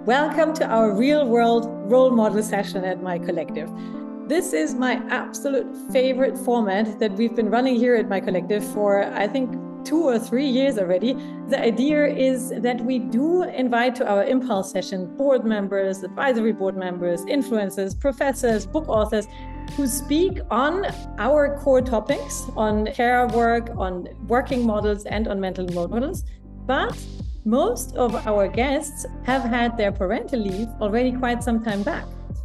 Welcome to our real world role model session at My Collective. This is my absolute favorite format that we've been running here at My Collective for, I think, 2 or 3 years already. The idea is that we do invite to our Impulse session board members, advisory board members, influencers, professors, book authors who speak on our core topics, on care work, on working models, and on mental models. But most of our guests have had their parental leave already quite some time back.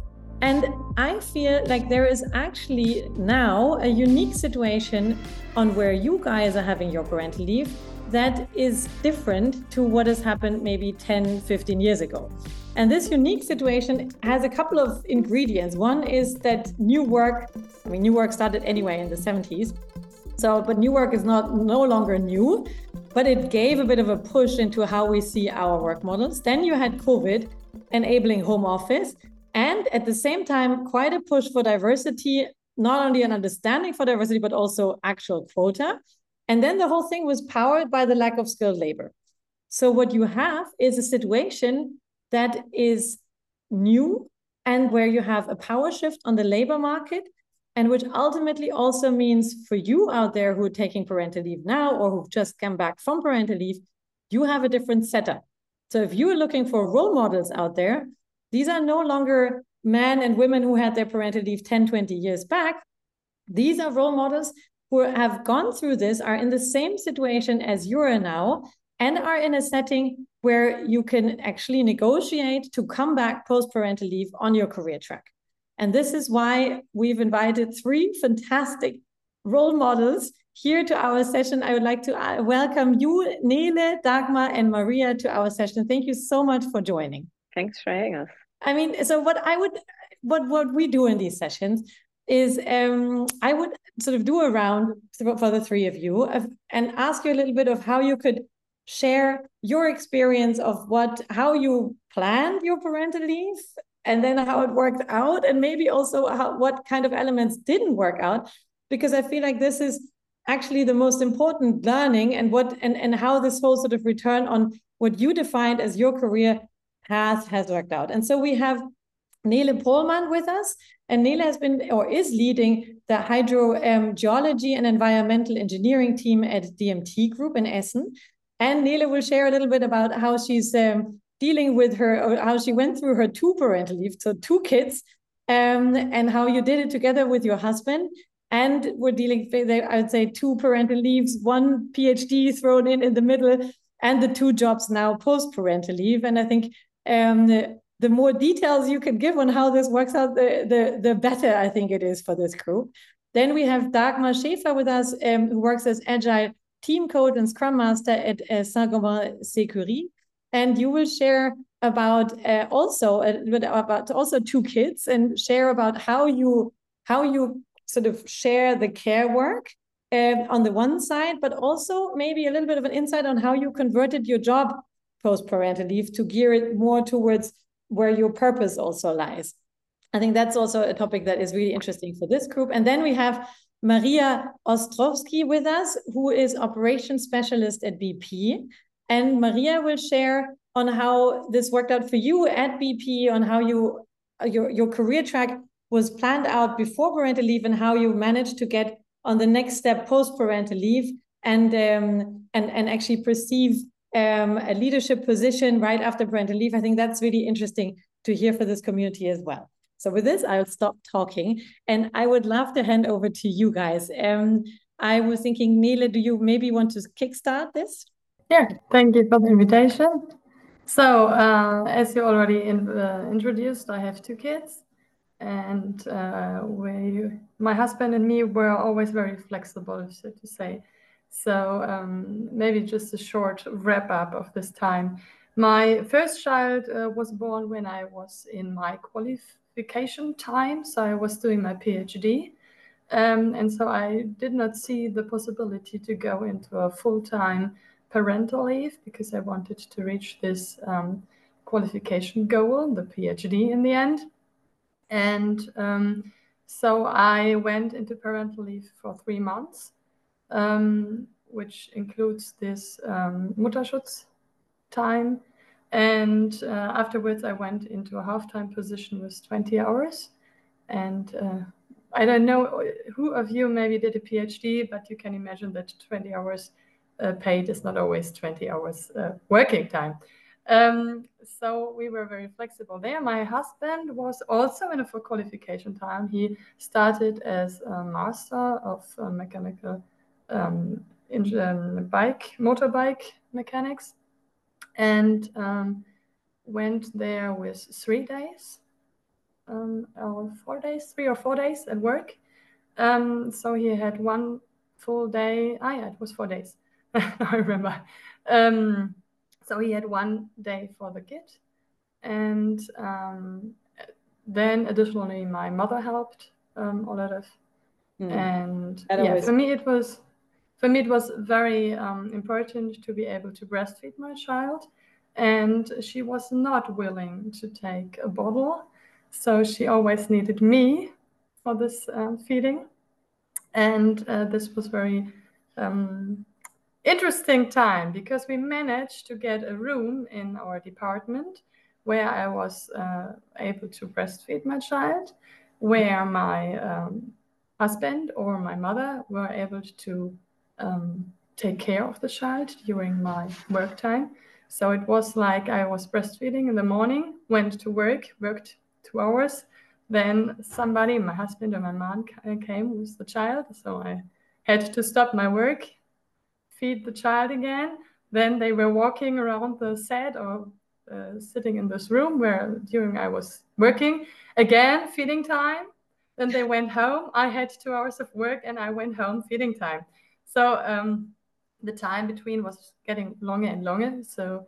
And I feel like there is actually now a unique situation on where you guys are having your parental leave that is different to what has happened maybe 10, 15 years ago. And this unique situation has a couple of ingredients. One is that new work started anyway in the 70s. But new work is no longer new, but it gave a bit of a push into how we see our work models. Then you had COVID enabling home office, and at the same time, quite a push for diversity, not only an understanding for diversity, but also actual quota. And then the whole thing was powered by the lack of skilled labor. So what you have is a situation that is new and where you have a power shift on the labor market, and which ultimately also means for you out there who are taking parental leave now or who've just come back from parental leave, you have a different setup. So if you are looking for role models out there, these are no longer men and women who had their parental leave 10, 20 years back. These are role models who have gone through this, are in the same situation as you are now, and are in a setting where you can actually negotiate to come back post-parental leave on your career track. And this is why we've invited 3 fantastic role models here to our session. I would like to welcome you, Nele, Dagmar, and Maria to our session. Thank you so much for joining. Thanks for having us. I mean, so what we do in these sessions is I would sort of do a round for the 3 of you and ask you a little bit of how you could share your experience of how you planned your parental leave, and then how it worked out, and maybe also what kind of elements didn't work out, because I feel like this is actually the most important learning, and how this whole sort of return on what you defined as your career has worked out. And so we have Nele Pohlmann with us, and Nele has been or is leading the hydrogeology and environmental engineering team at DMT Group in Essen. And Nele will share a little bit about how she's dealing with how she went through her 2 parental leave, so 2 kids, and how you did it together with your husband. And we're dealing with, I would say, 2 parental leaves, 1 PhD thrown in the middle, and the 2 jobs now post-parental leave. And I think the more details you can give on how this works out, the better I think it is for this group. Then we have Dagmar Schäfer with us, who works as Agile Team Coach and Scrum Master at Saint-Gobain Sécurité. And you will share about also 2 kids, and share about how you sort of share the care work on the one side, but also maybe a little bit of an insight on how you converted your job post-parental leave to gear it more towards where your purpose also lies. I think that's also a topic that is really interesting for this group. And then we have Maria Ostrowski with us, who is operations specialist at BP. And Maria will share on how this worked out for you at BP, on how your career track was planned out before parental leave, and how you managed to get on the next step post parental leave, and actually perceive a leadership position right after parental leave. I think that's really interesting to hear for this community as well. So with this, I'll stop talking, and I would love to hand over to you guys. I was thinking, Nele, do you maybe want to kickstart this? Yeah, thank you for the invitation. So, as you already introduced, I have 2 kids, and my husband and me were always very flexible, so to say. So maybe just a short wrap up of this time. My first child was born when I was in my qualification time, so I was doing my PhD. And so I did not see the possibility to go into a full-time parental leave, because I wanted to reach this qualification goal, the PhD in the end. And so I went into parental leave for 3 months, which includes this Mutterschutz time. And afterwards, I went into a half-time position with 20 hours. And I don't know who of you maybe did a PhD, but you can imagine that 20 hours paid is not always 20 hours working time. So we were very flexible there. My husband was also in a full qualification time. He started as a master of mechanical motorbike mechanics, and went there with 3 days or 4 days, 3 or 4 days at work. So he had one full day. Yeah, it was 4 days. I remember. So he had 1 day for the kid, and then additionally my mother helped a lot of. And yeah, for me it was very important to be able to breastfeed my child, and she was not willing to take a bottle, so she always needed me for this feeding. And this was very interesting time, because we managed to get a room in our department where I was able to breastfeed my child, where my husband or my mother were able to take care of the child during my work time. So it was like I was breastfeeding in the morning, went to work, worked 2 hours, then somebody, my husband or my mom, came with the child, so I had to stop my work, feed the child again. Then they were walking around the set or sitting in this room where during I was working, again feeding time. Then they went home. I had 2 hours of work and I went home, feeding time. So the time between was getting longer and longer. So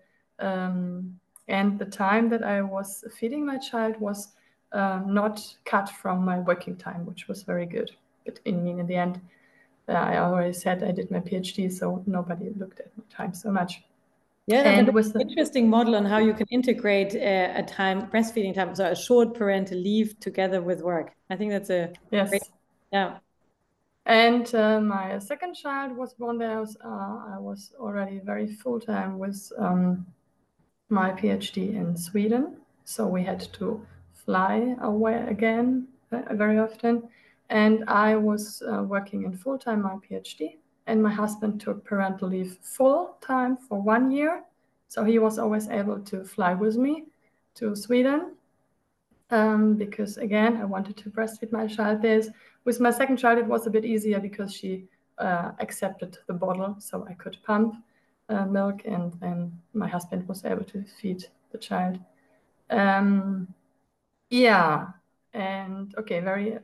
and the time that I was feeding my child was not cut from my working time, which was very good. But in the end, I already said I did my PhD, so nobody looked at my time so much. Yeah, that's an interesting model on how you can integrate a time, breastfeeding time, so a short parental leave together with work. I think that's a great, yeah. And my second child was born there. I was already very full-time with my PhD in Sweden, so we had to fly away again very often. And I was working in full-time my PhD, and my husband took parental leave full-time for 1 year. So he was always able to fly with me to Sweden, because again, I wanted to breastfeed my child there. With my second child, it was a bit easier because she accepted the bottle, so I could pump milk, and then my husband was able to feed the child. Yeah, and okay, very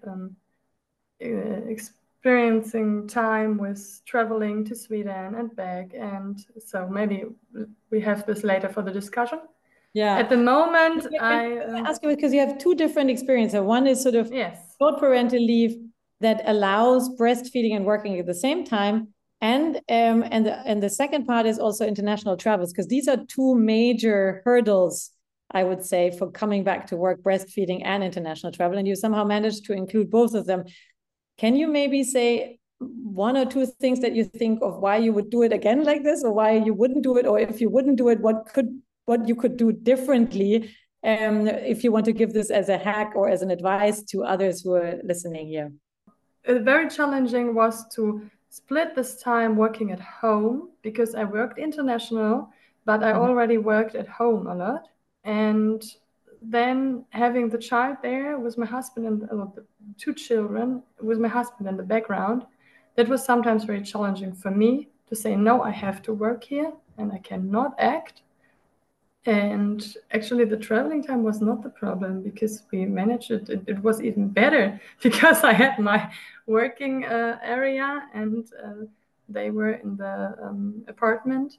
experiencing time with traveling to Sweden and back, and so maybe we have this later for the discussion. Yeah. At the moment, I ask you because you have two different experiences. One is sort of short parental leave that allows breastfeeding and working at the same time, and the second part is also international travels, because these are two major hurdles, I would say, for coming back to work: breastfeeding and international travel, and you somehow managed to include both of them. Can you maybe say one or two things that you think of why you would do it again like this, or why you wouldn't do it, or if you wouldn't do it, what you could do differently, if you want to give this as a hack or as an advice to others who are listening here? Very challenging was to split this time working at home, because I worked international, but I already worked at home a lot. And then having the child there with my husband and the 2 children with my husband in the background, that was sometimes very challenging for me to say, no, I have to work here and I cannot act. And actually the traveling time was not the problem, because we managed it. It was even better because I had my working area, and they were in the apartment.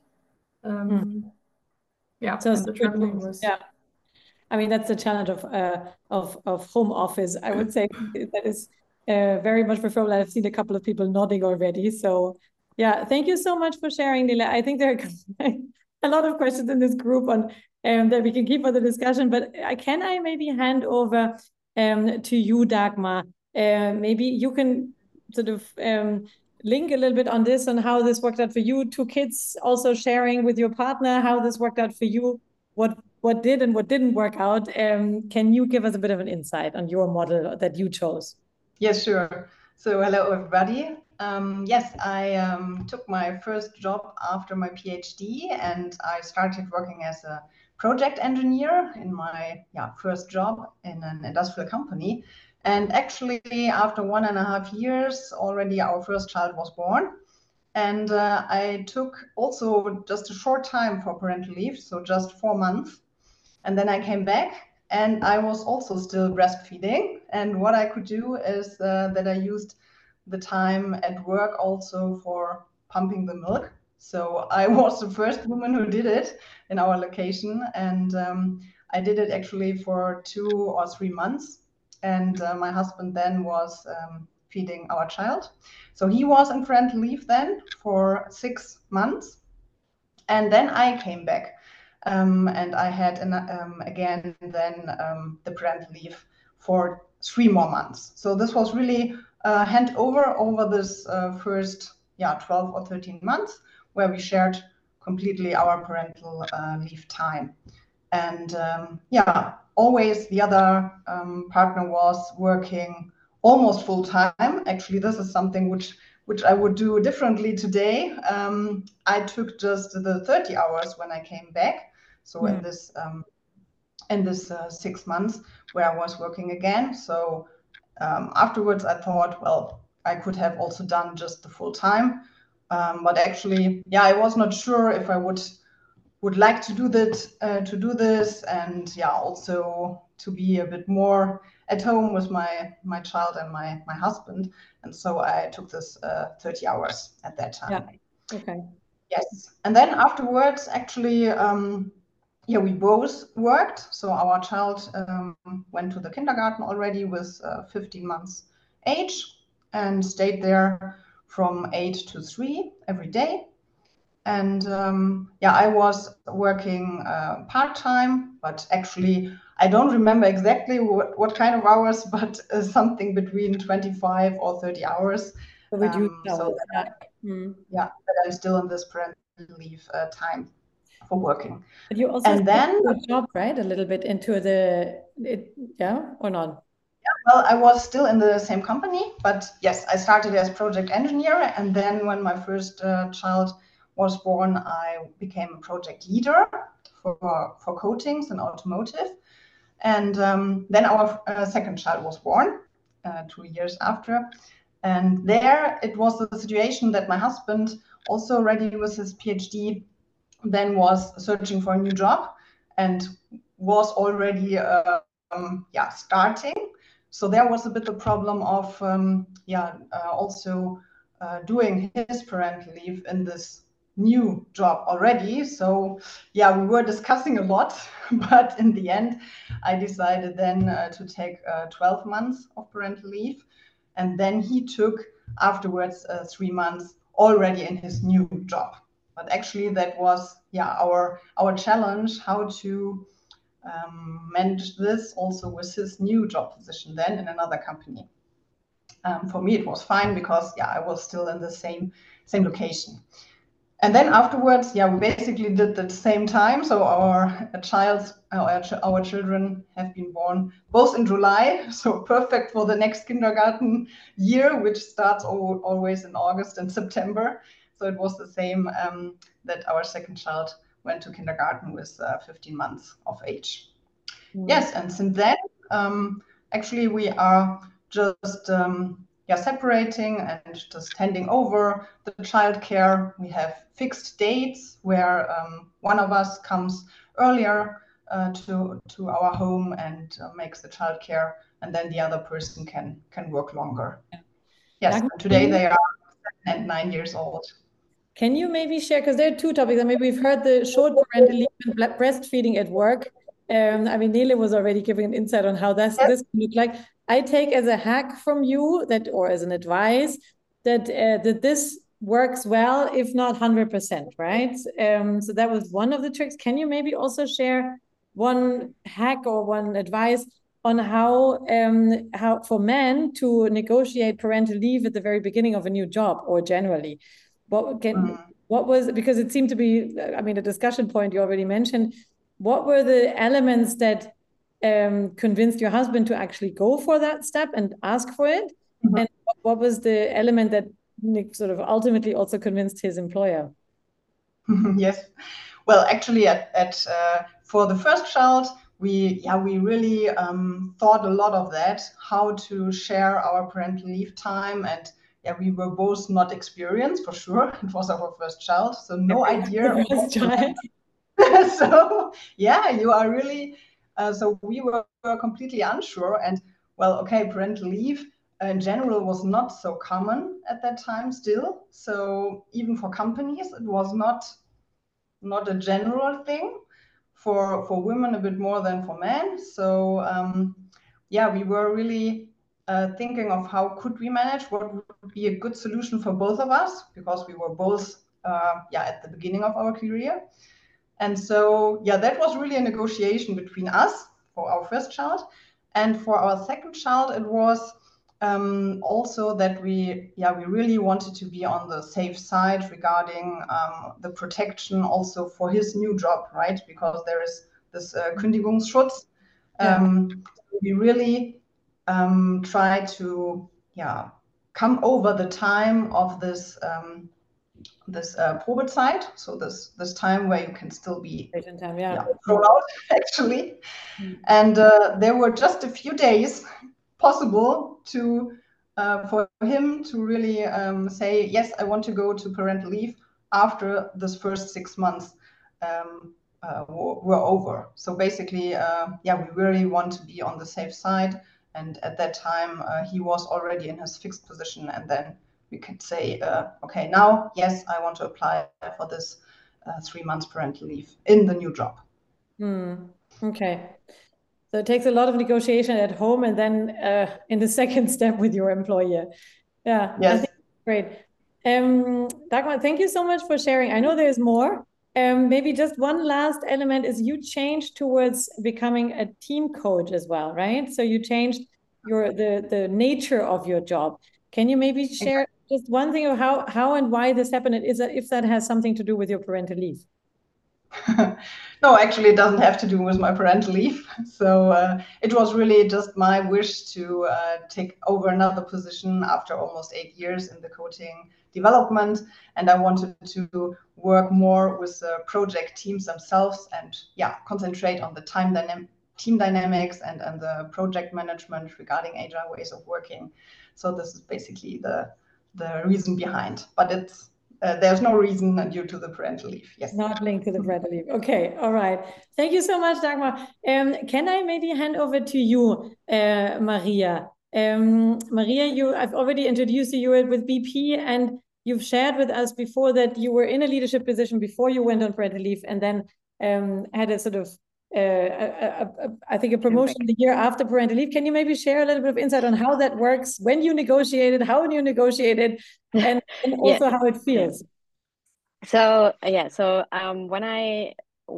Yeah, so and the traveling was... Yeah. I mean, that's the challenge of home office, I would say. That is very much preferable. I've seen a couple of people nodding already. So yeah, thank you so much for sharing, Nele. I think there are a lot of questions in this group on that we can keep for the discussion, but can I maybe hand over to you, Dagmar? Maybe you can sort of link a little bit on this, on how this worked out for you, 2 kids, also sharing with your partner how this worked out for you. what did and what didn't work out. Can you give us a bit of an insight on your model that you chose? Yes, sure. So hello, everybody. Yes, I took my first job after my PhD, and I started working as a project engineer in my first job in an industrial company. And actually, after 1.5 years, already our first child was born. And I took also just a short time for parental leave, so just 4 months. And then I came back and I was also still breastfeeding. And what I could do is that I used the time at work also for pumping the milk. So I was the first woman who did it in our location. And I did it actually for 2 or 3 months. And my husband then was feeding our child. So he was on parental leave then for 6 months. And then I came back. And I had again then the parental leave for 3 more months. So this was really a handover over this first 12 or 13 months where we shared completely our parental leave time. And always the other partner was working almost full time. Actually, this is something which I would do differently today. I took just the 30 hours when I came back. So in this 6 months where I was working again. So afterwards I thought, well, I could have also done just the full time. But actually, I was not sure if I would like to do that, this, and also to be a bit more at home with my child and my husband. And so I took this 30 hours at that time. Yeah. Okay. Yes. And then afterwards, actually, we both worked. So our child went to the kindergarten already with 15 months age and stayed there from 8 to 3 every day. And I was working part-time, but actually I don't remember exactly what kind of hours, but something between 25 or 30 hours. So reduced so hours. that I'm still in this parental leave time for working. But you also and then your job, right? A little bit into or not? Well, I was still in the same company, but yes, I started as project engineer. And then when my first child was born, I became a project leader for coatings and automotive. And then our second child was born 2 years after. And there it was the situation that my husband, also already with his PhD, then was searching for a new job and was already starting. So there was a bit the problem of also doing his parental leave in this new job already. So we were discussing a lot, but in the end, I decided then to take 12 months of parental leave, and then he took afterwards 3 months already in his new job. But actually, that was our challenge, how to manage this also with his new job position then in another company. For me, it was fine because I was still in the same location. And then afterwards, we basically did the same time. So our children have been born both in July, so perfect for the next kindergarten year, which starts always in August and September. So it was the same that our second child went to kindergarten with 15 months of age. Yes, and since then, actually, we are just separating and just handing over the childcare. We have fixed dates where one of us comes earlier to our home and makes the childcare, and then the other person can work longer. Yes, today they are 7 and 9 years old. Can you maybe share, because there are two topics, and maybe we've heard the short parental leave and breastfeeding at work. I mean, Nele was already giving an insight on how this can look like. I take as a hack from you or as an advice that this works well, if not 100%, right? So that was one of the tricks. Can you maybe also share one hack or one advice on how for men to negotiate parental leave at the very beginning of a new job or generally? What was, because it seemed to be, I mean, a discussion point you already mentioned, what were the elements that convinced your husband to actually go for that step and ask for it? Mhm. And what was the element that sort of ultimately also convinced his employer? Yes. Well, actually, for the first child, we really thought a lot of that, how to share our parental leave time, and we were both not experienced for sure. It was our first child, so no idea. First child. So you are really. So we were completely unsure, and well, okay, parental leave in general was not so common at that time still. So even for companies, it was not a general thing. For women a bit more than for men. So we were really thinking of how could we manage, what would be a good solution for both of us, because we were both at the beginning of our career. And so that was really a negotiation between us for our first child. And for our second child, it was also that we really wanted to be on the safe side regarding the protection also for his new job, right? Because there is this Kündigungsschutz. We really try to come over the time of this Probezeit, so this time where you can still be thrown out, actually. And there were just a few days possible for him to really say, yes, I want to go to parental leave after this first 6 months were over. So basically, we really want to be on the safe side. And at that time, he was already in his fixed position. And then we could say, okay, now, yes, I want to apply for this 3 months parental leave in the new job. Okay. So it takes a lot of negotiation at home and then in the second step with your employer. Yeah, yes. I think that's great. Dagmar, thank you so much for sharing. I know there's more. Maybe just one last element is you changed towards becoming a team coach as well, right? So you changed the nature of your job. Can you maybe share just one thing of how and why this happened? And if that has something to do with your parental leave? No, actually, it doesn't have to do with my parental leave. So it was really just my wish to take over another position after almost 8 years in the coaching development. And I wanted to work more with the project teams themselves and concentrate on the team dynamics and the project management regarding agile ways of working. So this is basically the reason behind. But there's no reason due to the parental leave. Yes. Not linked to the parental leave. Okay. All right. Thank you so much, Dagmar. Can I maybe hand over to you, Maria? Maria, I've already introduced you with BP, and you've shared with us before that you were in a leadership position before you went on parental leave, and then had a sort of I think a promotion the year after parental leave. Can you maybe share a little bit of insight on how that works, when you negotiated, how you negotiated, and also how it feels? So when I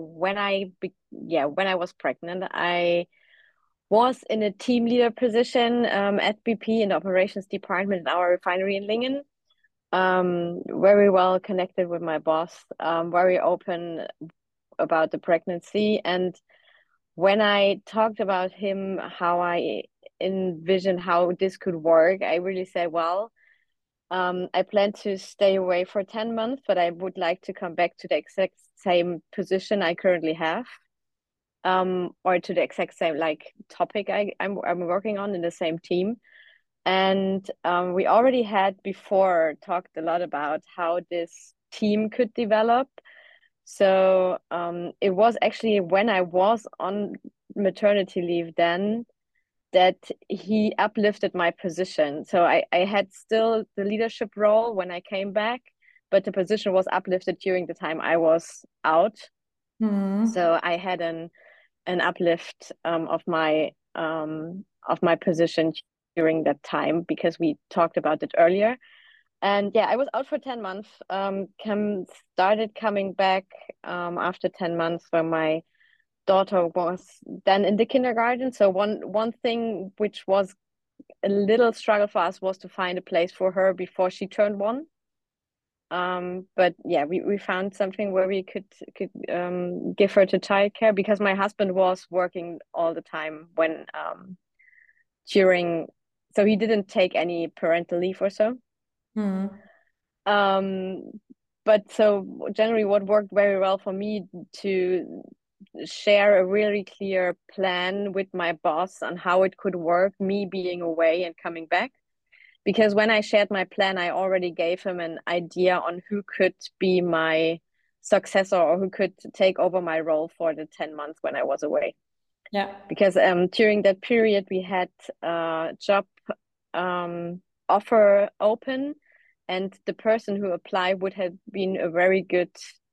was pregnant, I was in a team leader position at BP in the operations department in our refinery in Lingen. Very well connected with my boss, very open about the pregnancy. And when I talked about him, how I envisioned how this could work, I really said, well, I plan to stay away for 10 months, but I would like to come back to the exact same position I currently have, or to the exact same topic I'm working on in the same team. And we already had before talked a lot about how this team could develop. So it was actually when I was on maternity leave then that he uplifted my position. So I had still the leadership role when I came back, but the position was uplifted during the time I was out. So I had an uplift of my position during that time because we talked about it earlier. And I was out for 10 months, started coming back after 10 months when my daughter was then in the kindergarten. So one thing which was a little struggle for us was to find a place for her before she turned 1. But yeah, we found something where we could give her to childcare, because my husband was working all the time when during, so he didn't take any parental leave or so. But so generally what worked very well for me to share a really clear plan with my boss on how it could work, me being away and coming back. Because when I shared my plan, I already gave him an idea on who could be my successor or who could take over my role for the 10 months when I was away. Yeah. Because during that period, we had a job offer open, and the person who applied would have been a very good,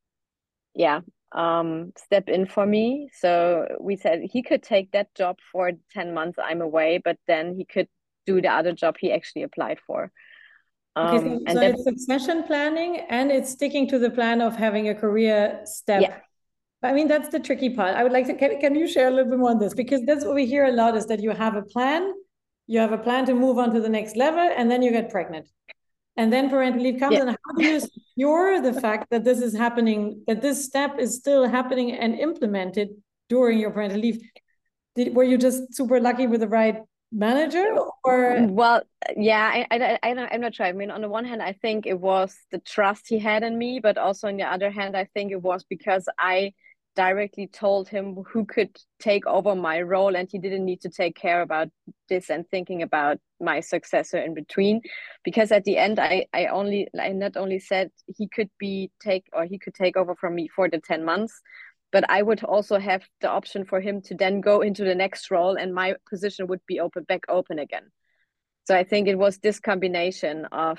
step in for me. So we said he could take that job for 10 months I'm away, but then he could do the other job he actually applied for. Okay, so it's succession planning, and it's sticking to the plan of having a career step. Yeah. I mean, that's the tricky part. I would like to, can you share a little bit more on this? Because that's what we hear a lot, is that you have a plan to move on to the next level, and then you get pregnant. And then parental leave comes, and how do you secure the fact that this is happening, that this step is still happening and implemented during your parental leave? Were you just super lucky with the right manager, or? Well, yeah, I'm not sure. I mean, on the one hand, I think it was the trust he had in me, but also on the other hand, I think it was because I directly told him who could take over my role, and he didn't need to take care about this and thinking about my successor in between. Because at the end, I not only said he could take over from me for the 10 months, but I would also have the option for him to then go into the next role, and my position would be back open again. So I think it was this combination of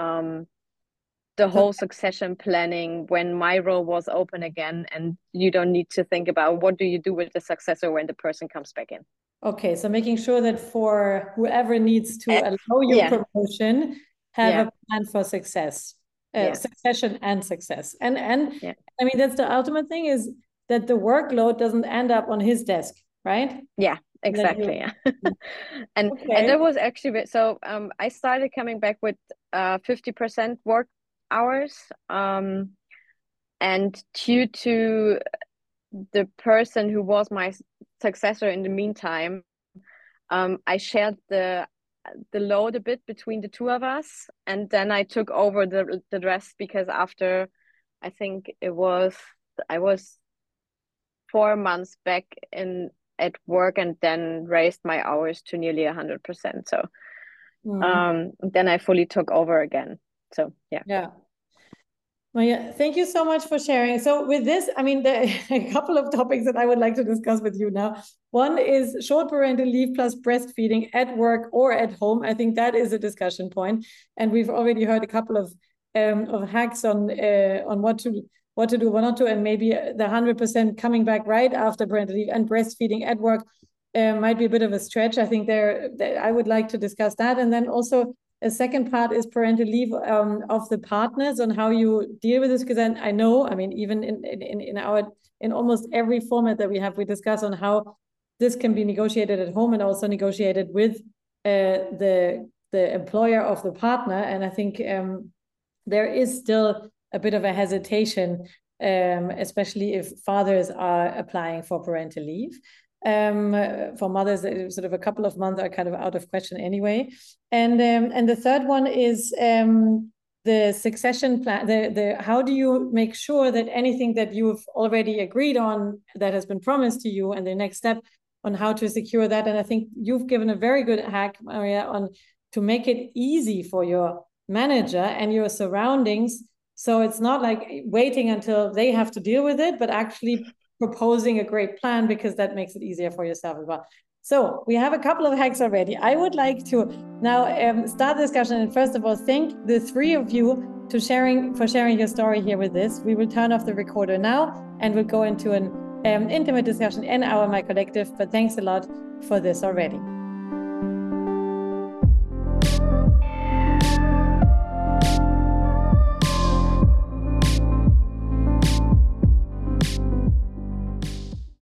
the whole succession planning when my role was open again, and you don't need to think about what do you do with the successor when the person comes back in. Okay, so making sure that for whoever needs to allow your promotion, have a plan for success, succession and success. And I mean, that's the ultimate thing, is that the workload doesn't end up on his desk, right? Yeah, exactly. And that was actually, so I started coming back with 50% work hours, and due to the person who was my successor in the meantime, I shared the load a bit between the two of us, and then I took over the rest, because after, I think I was 4 months back at work, and then raised my hours to nearly 100%. So then I fully took over again. So yeah. Well, yeah, thank you so much for sharing. So with this, I mean, there are a couple of topics that I would like to discuss with you now. One is short parental leave plus breastfeeding at work or at home. I think that is a discussion point, and we've already heard a couple of hacks on what to do, what not to, and maybe the 100% coming back right after parental leave and breastfeeding at work might be a bit of a stretch. I think I would like to discuss that, and then also a second part is parental leave of the partners, on how you deal with this, because I know, I mean, even in almost every format that we have, we discuss on how this can be negotiated at home and also negotiated with the employer of the partner. And I think there is still a bit of a hesitation, especially if fathers are applying for parental leave. For mothers, sort of a couple of months are kind of out of question anyway. And the third one is the succession plan. How do you make sure that anything that you've already agreed on, that has been promised to you, and the next step on how to secure that? And I think you've given a very good hack, Maria, on to make it easy for your manager and your surroundings. So it's not like waiting until they have to deal with it, but actually proposing a great plan, because that makes it easier for yourself as well. So we have a couple of hacks already. I would like to now start the discussion, and first of all, thank the three of you for sharing your story here with this. We will turn off the recorder now, and we'll go into an intimate discussion in our My Collective, but thanks a lot for this already.